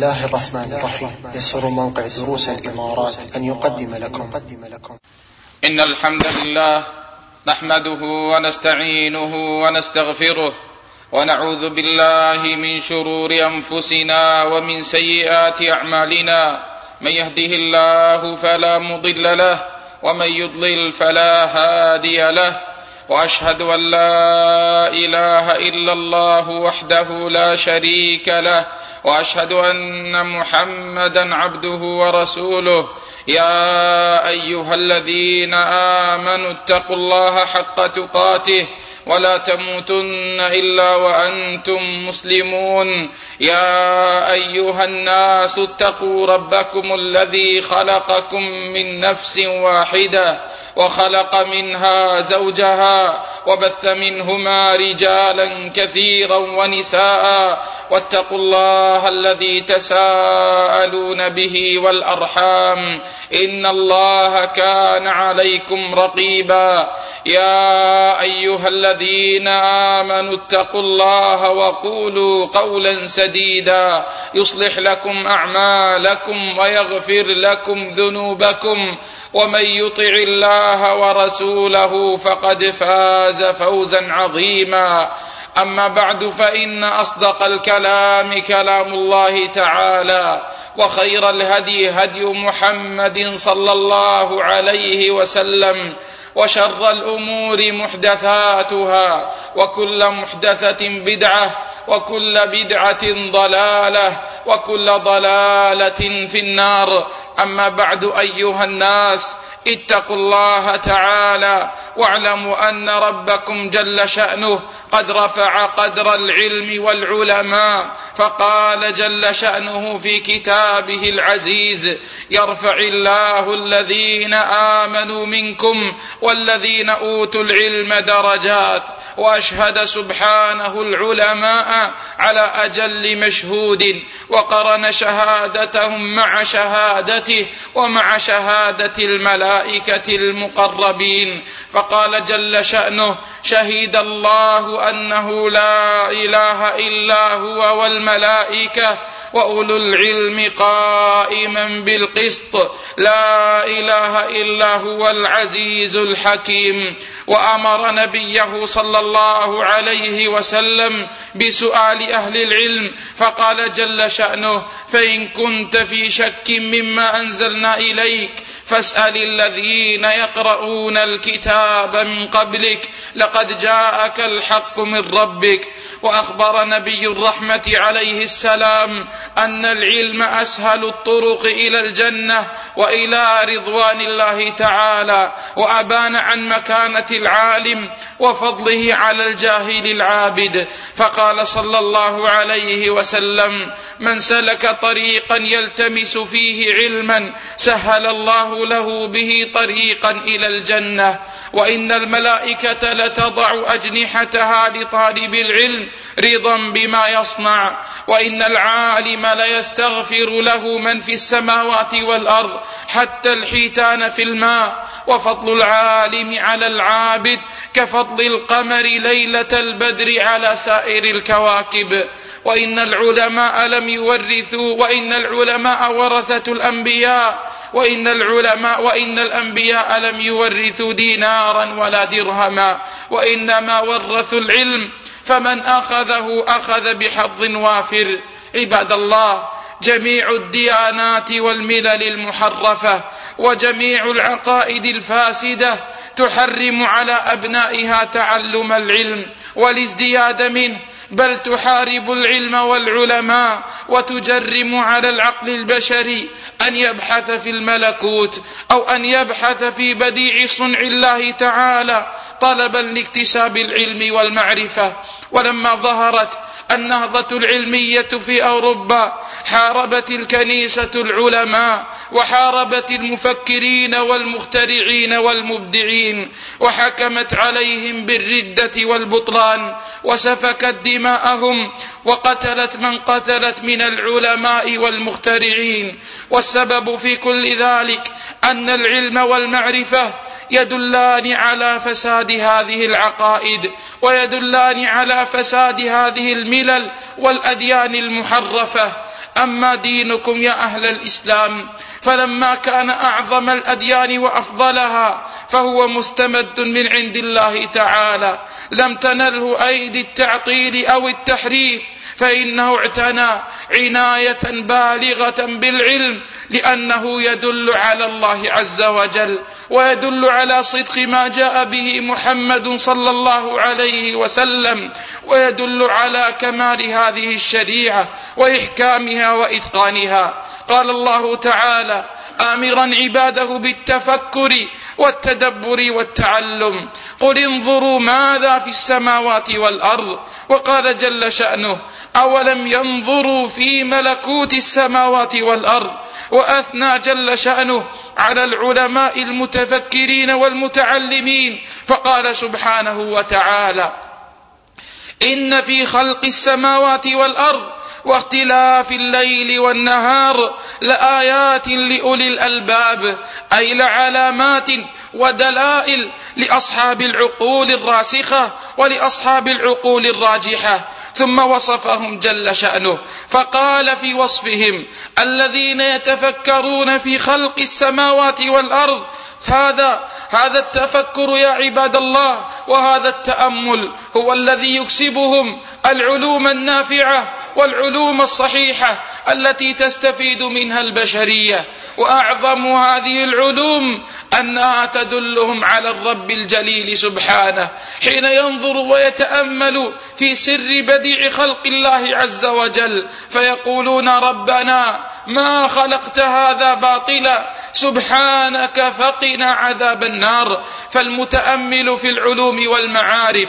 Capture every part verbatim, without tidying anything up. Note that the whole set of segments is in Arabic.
الله الرحمن الرحيم. يسر موقع دروس الإمارات أن يقدم لكم إن الحمد لله نحمده ونستعينه ونستغفره ونعوذ بالله من شرور أنفسنا ومن سيئات أعمالنا. من يهده الله فلا مضل له ومن يضلل فلا هادي له، وأشهد أن لا إله إلا الله وحده لا شريك له، وأشهد أن محمدا عبده ورسوله. يا أيها الذين آمنوا اتقوا الله حق تقاته ولا تموتن إلا وأنتم مسلمون. يا أيها الناس اتقوا ربكم الذي خلقكم من نفس واحدة وخلق منها زوجها وبث منهما رجالا كثيرا ونساء، واتقوا الله الذي تساءلون به والأرحام إن الله كان عليكم رقيبا. يا أيها الذين آمنوا اتقوا الله وقولوا قولا سديدا يصلح لكم أعمالكم ويغفر لكم ذنوبكم، ومن يطع الله ورسوله فقد فاز فوزا عظيما. أما بعد، فإن أصدق الكلام كلام الله تعالى، وخير الهدي هدي محمد صلى الله عليه وسلم، وشر الأمور محدثاتها، وكل محدثة بدعة، وكل بدعة ضلالة، وكل ضلالة في النار. أما بعد، أيها الناس، اتقوا الله تعالى واعلموا أن ربكم جل شأنه قد رفع قدر العلم والعلماء، فقال جل شأنه في كتابه العزيز: يرفع الله الذين آمنوا منكم والذين أوتوا العلم درجات. وأشهد سبحانه العلماء على أجل مشهود، وقرن شهادتهم مع شهادته ومع شهادة الملائكة المقربين، فقال جل شأنه: شهد الله أنه لا إله إلا هو والملائكة وأولو العلم قائما بالقسط، لا إله إلا هو العزيز الحكيم. وأمر نبيه صلى الله عليه وسلم بسؤال أهل العلم، فقال جل شأنه: فإن كنت في شك مما أنزلنا إليك فاسأل الذين يقرؤون الكتاب من قبلك لقد جاءك الحق من ربك. وأخبر نبي الرحمة عليه السلام أن العلم أسهل الطرق إلى الجنة وإلى رضوان الله تعالى، وأبان عن مكانة العالم وفضله على الجاهل العابد، فقال صلى الله عليه وسلم: من سلك طريقا يلتمس فيه علما سهل الله له به طريقا إلى الجنة. وإن الملائكة لتضع أجنحتها لطالب العلم رضا بما يصنع، وإن العالم ليستغفر له من في السماوات والأرض حتى الحيتان في الماء. وفضل العالم على العابد كفضل القمر ليلة البدر على سائر الكواكب. وإن العلماء لم يورثوا وإن العلماء ورثة الأنبياء وإن العلماء وإن الأنبياء لم يورثوا دينارا ولا درهما، وإنما ورثوا العلم، فمن أخذه أخذ بحظ وافر. عباد الله، جميع الديانات والملل المحرفة وجميع العقائد الفاسدة تحرم على أبنائها تعلم العلم والازدياد منه، بل تحارب العلم والعلماء، وتجرم على العقل البشري أن يبحث في الملكوت أو أن يبحث في بديع صنع الله تعالى طلبا لاكتساب العلم والمعرفة. ولما ظهرت النهضة العلمية في أوروبا حاربت الكنيسة العلماء، وحاربت المفكرين والمخترعين والمبدعين، وحكمت عليهم بالردة والبطلان، وسفكت دماءهم، وقتلت من قتلت من العلماء والمخترعين. والسبب في كل ذلك أن العلم والمعرفة يدلان على فساد هذه العقائد، ويدلان على فساد هذه الملل والأديان المحرفة. أما دينكم يا أهل الإسلام فلما كان أعظم الأديان وأفضلها فهو مستمد من عند الله تعالى، لم تنله أيدي التعطيل أو التحريف، فإنه اعتنى عناية بالغة بالعلم، لأنه يدل على الله عز وجل، ويدل على صدق ما جاء به محمد صلى الله عليه وسلم، ويدل على كمال هذه الشريعة وإحكامها وإتقانها. قال الله تعالى آمرا عباده بالتفكر والتدبر والتعلم: قل انظروا ماذا في السماوات والأرض. وقال جل شأنه: أولم ينظروا في ملكوت السماوات والأرض. وأثنى جل شأنه على العلماء المتفكرين والمتعلمين، فقال سبحانه وتعالى: إن في خلق السماوات والأرض واختلاف الليل والنهار لآيات لأولي الألباب، أي لعلامات ودلائل لأصحاب العقول الراسخة ولأصحاب العقول الراجحة. ثم وصفهم جل شأنه فقال في وصفهم: الذين يتفكرون في خلق السماوات والأرض. هذا هذا التفكر يا عباد الله وهذا التأمل هو الذي يكسبهم العلوم النافعة والعلوم الصحيحة التي تستفيد منها البشرية. وأعظم هذه العلوم أنها تدلهم على الرب الجليل سبحانه، حين ينظر ويتأمل في سر بديع خلق الله عز وجل فيقولون: ربنا ما خلقت هذا باطلا، سبحانك فقنا عذاب النار. فالمتأمل في العلوم والمعارف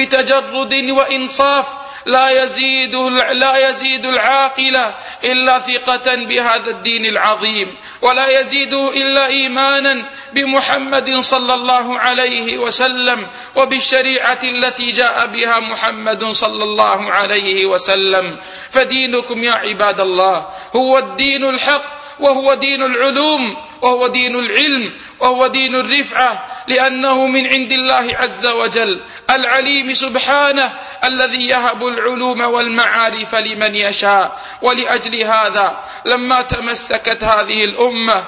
بتجرد وإنصاف لا يزيد لا يزيد العاقل إلا ثقة بهذا الدين العظيم، ولا يزيده إلا إيمانا بمحمد صلى الله عليه وسلم وبالشريعة التي جاء بها محمد صلى الله عليه وسلم. فدينكم يا عباد الله هو الدين الحق، وهو دين العلوم، وهو دين العلم، وهو دين الرفعة، لأنه من عند الله عز وجل العليم سبحانه الذي يهب العلوم والمعارف لمن يشاء. ولأجل هذا لما تمسكت هذه الأمة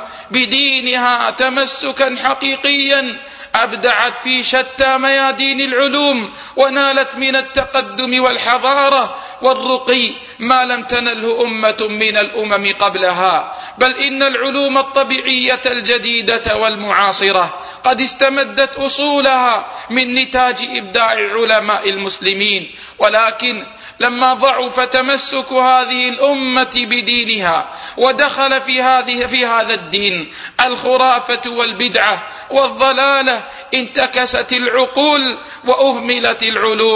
بدينها تمسكا حقيقيا أبدعت في شتى ميادين العلوم، ونالت من التقدم والحضارة والرقي ما لم تنله أمة من الأمم قبلها. بل إن العلوم الطبيعية الجديدة والمعاصرة قد استمدت أصولها من نتاج إبداع علماء المسلمين، ولكن لما ضعف تمسك هذه الأمة بدينها ودخل في هذه في هذا الدين الخرافة والبدعة والضلالة انتكست العقول وأهملت العلوم،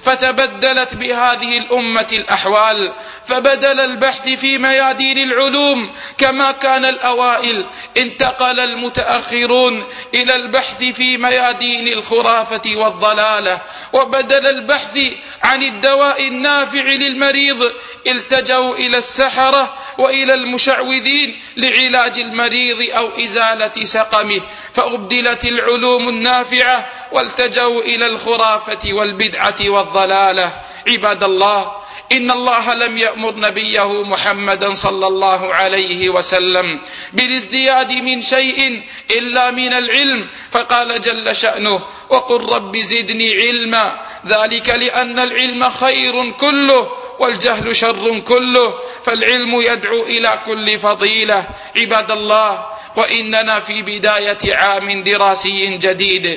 فتبدلت بهذه الأمة الأحوال. فبدل البحث في ميادين العلوم كما كان الأوائل، انتقل المتأخرون إلى البحث في ميادين الخرافة والضلالة. وبدل البحث عن الدواء النافع للمريض التجوا إلى السحرة وإلى المشعوذين لعلاج المريض أو إزالة سقمه، فأبدلت العلوم النافعة والتجوا إلى الخرافة والبدعة والضلالة. عباد الله، إن الله لم يأمر نبيه محمدا صلى الله عليه وسلم بالازدياد من شيء إلا من العلم، فقال جل شأنه: وقل رب زدني علما، ذلك لأن العلم خير كله والجهل شر كله، فالعلم يدعو إلى كل فضيلة. عباد الله، وإننا في بداية عام دراسي جديد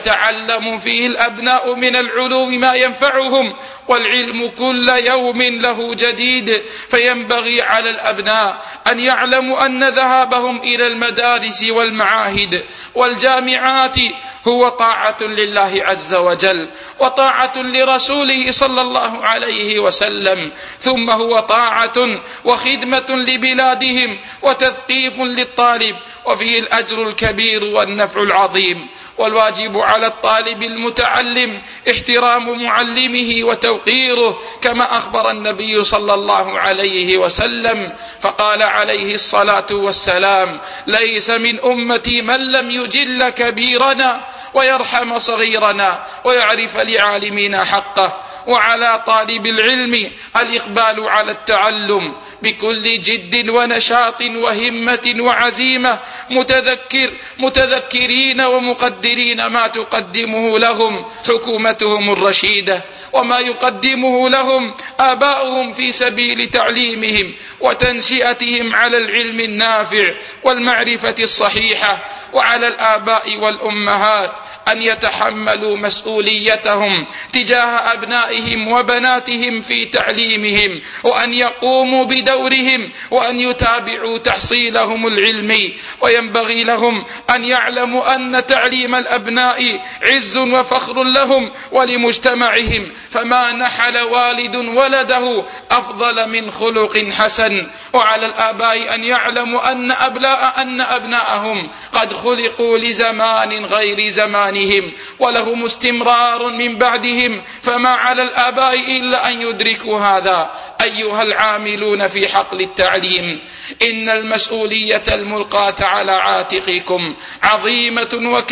يتعلم فيه الأبناء من العلوم ما ينفعهم، والعلم كل يوم له جديد، فينبغي على الأبناء أن يعلموا أن ذهابهم إلى المدارس والمعاهد والجامعات هو طاعة لله عز وجل وطاعة لرسوله صلى الله عليه وسلم، ثم هو طاعة وخدمة لبلادهم وتثقيف للطالب، وفيه الأجر الكبير والنفع العظيم. والواجب على الطالب المتعلم احترام معلمه وتوقيره، كما أخبر النبي صلى الله عليه وسلم، فقال عليه الصلاة والسلام: ليس من أمتي من لم يجل كبيرنا ويرحم صغيرنا ويعرف لعالمنا حقه. وعلى طالب العلم الإقبال على التعلم بكل جد ونشاط وهمة وعزيمة، متذكر متذكرين ومقدرين ما تقدمه لهم حكومتهم الرشيدة وما يقدمه لهم آباؤهم في سبيل تعليمهم وتنشئتهم على العلم النافع والمعرفة الصحيحة. وعلى الآباء والأمهات أن يتحملوا مسؤوليتهم تجاه أبنائهم وبناتهم في تعليمهم، وأن يقوموا بدورهم وأن يتابعوا تحصيلهم العلمي. وينبغي لهم أن يعلموا أن تعليم الأبناء عز وفخر لهم ولمجتمعهم، فما نحل والد ولده أفضل من خلق حسن. وعلى الآباء أن يعلموا أن أبناء أن أبناءهم قد خلقوا لزمان غير زمانهم ولهم استمرار من بعدهم، فما على الآباء إلا أن يدركوا هذا. أيها العاملون في حقل التعليم، إن المسؤولية الملقاة على عاتقكم عظيمة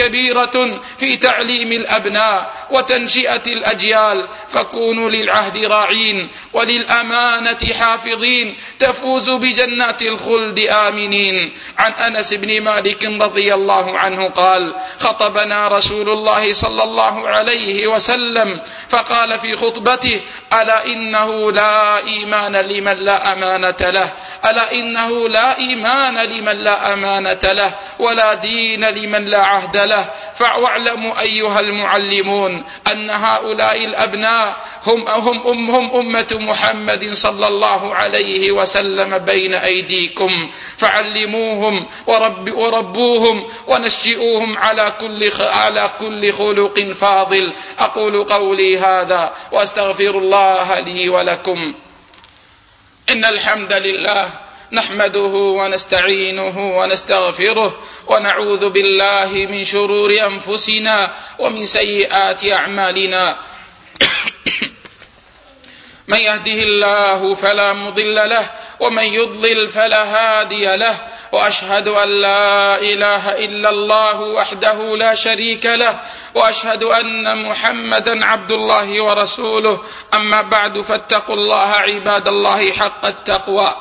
وكبيرة في تعليم الأبناء وتنشئة الأجيال، فكونوا للعهد راعين وللأمانة حافظين تفوزوا بجنات الخلد آمنين. عن أنس بن مالك رضي الله عنه قال: خطبنا رسول الله صلى الله عليه وسلم فقال في خطبته: ألا إنه لا إيمان لمن لا أمانة له، ألا إنه لا إيمان لمن لا أمانة له، ولا دين لمن لا عهد له. فاعلموا أيها المعلمون أن هؤلاء الأبناء هم هم أمهم أمة محمد صلى الله عليه وسلم بين أيديكم، فعلموهم ورب وربوهم ونشئوهم على كل على كل خلق فاضل. أقول قولي هذا وأستغفر الله لي ولكم. إن الحمد لله نحمده ونستعينه ونستغفره ونعوذ بالله من شرور أنفسنا ومن سيئات أعمالنا. من يهده الله فلا مضل له ومن يضلل فلا هادي له، وأشهد أن لا إله إلا الله وحده لا شريك له، وأشهد أن محمدا عبد الله ورسوله. أما بعد، فاتقوا الله عباد الله حق التقوى.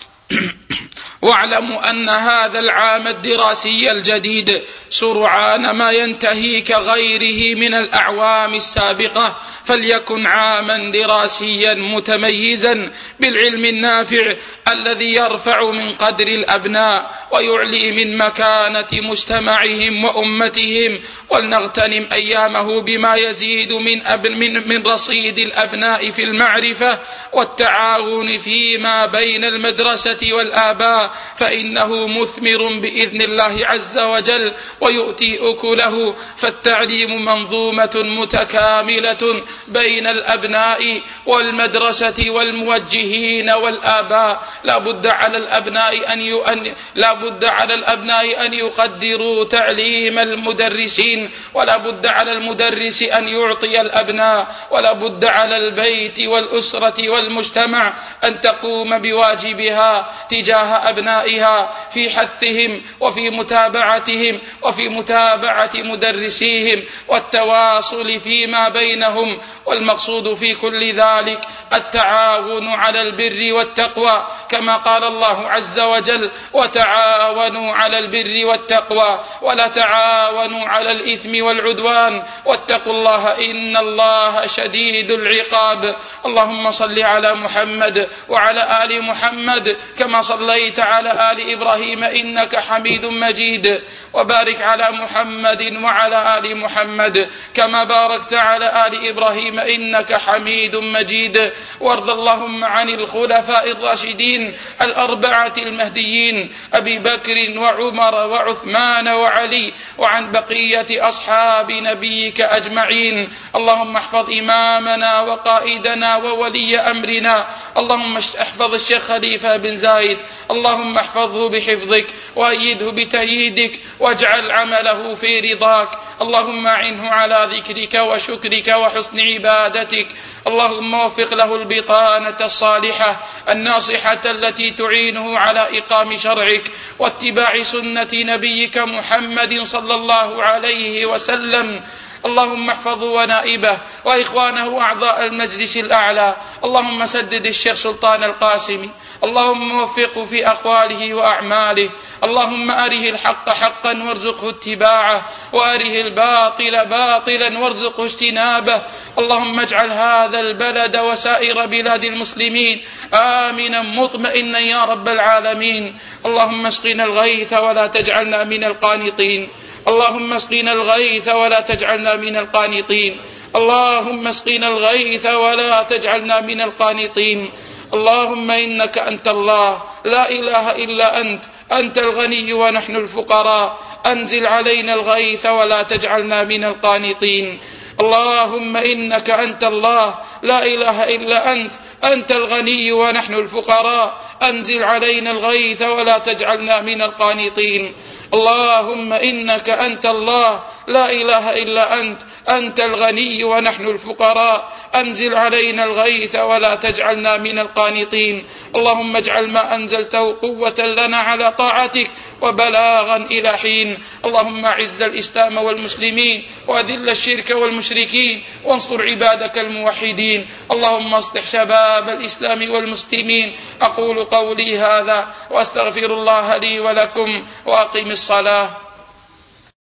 واعلموا أن هذا العام الدراسي الجديد سرعان ما ينتهي كغيره من الأعوام السابقة، فليكن عاما دراسيا متميزا بالعلم النافع الذي يرفع من قدر الأبناء ويعلي من مكانة مجتمعهم وأمتهم، ولنغتنم أيامه بما يزيد من, أب من, من رصيد الأبناء في المعرفة والتعاون فيما بين المدرسة والآباء، فإنه مثمر بإذن الله عز وجل ويؤتي أكله. فالتعليم منظومة متكاملة بين الأبناء والمدرسة والموجهين والآباء. لا بد على الأبناء أن يؤن... لا بد على الأبناء أن يقدروا تعليم المدرسين، ولا بد على المدرس أن يعطي الأبناء، ولا بد على البيت والأسرة والمجتمع أن تقوم بواجبها تجاه أبنائها في حثهم وفي متابعتهم وفي متابعة مدرسيهم والتواصل فيما بينهم. والمقصود في كل ذلك التعاون على البر والتقوى، كما قال الله عز وجل: وتعاونوا على البر والتقوى ولا تعاونوا على الإثم والعدوان واتقوا الله إن الله شديد العقاب. اللهم صل على محمد وعلى آل محمد كما صليت على آل إبراهيم إنك حميد مجيد، وبارك على محمد وعلى آل محمد كما باركت على آل إبراهيم إنك حميد مجيد. وارض اللهم عن الخلفاء الراشدين الأربعة المهديين أبي بكر وعمر وعثمان وعلي، وعن بقية أصحاب نبيك أجمعين. اللهم احفظ إمامنا وقائدنا وولي أمرنا، اللهم احفظ الشيخ خليفة بن زايد، اللهم احفظه بحفظك وأيده بتأييدك واجعل عمله في رضاك. اللهم أعنه على ذكرك وشكرك وحسن عبادتك. اللهم وفق له البطانة الصالحة الناصحة التي تعينه على إقام شرعك واتباع سنة نبيك محمد صلى الله عليه وسلم. اللهم احفظه ونائبه وإخوانه أعضاء المجلس الأعلى. اللهم سدد الشيخ سلطان القاسمي، اللهم وفقه في أقواله وأعماله. اللهم أره الحق حقا وارزقه اتباعه، وأره الباطل باطلا وارزقه اجتنابه. اللهم اجعل هذا البلد وسائر بلاد المسلمين آمنا مطمئنا يا رب العالمين. اللهم اسقنا الغيث ولا تجعلنا من القانطين. اللهم اسقنا الغيث ولا تجعلنا من القانطين. اللهم اسقنا الغيث ولا تجعلنا من القانطين. اللهم إنك أنت الله لا إله إلا أنت، أنت الغني ونحن الفقراء، أنزل علينا الغيث ولا تجعلنا من القانطين. اللهم إنك أنت الله لا إله إلا أنت، أنت الغني ونحن الفقراء، أنزل علينا الغيث ولا تجعلنا من القانطين. اللهم إنك أنت الله لا إله إلا أنت، أنت الغني ونحن الفقراء، أنزل علينا الغيث ولا تجعلنا من القانطين. اللهم اجعل ما أنزلته قوة لنا على طاعتك وبلاغا إلى حين. اللهم أعز الإسلام والمسلمين وأذل الشرك والمشركين وانصر عبادك الموحدين. اللهم اصلح شباب الإسلام والمسلمين. أقول قولي هذا وأستغفر الله لي ولكم وأقم الصلاة.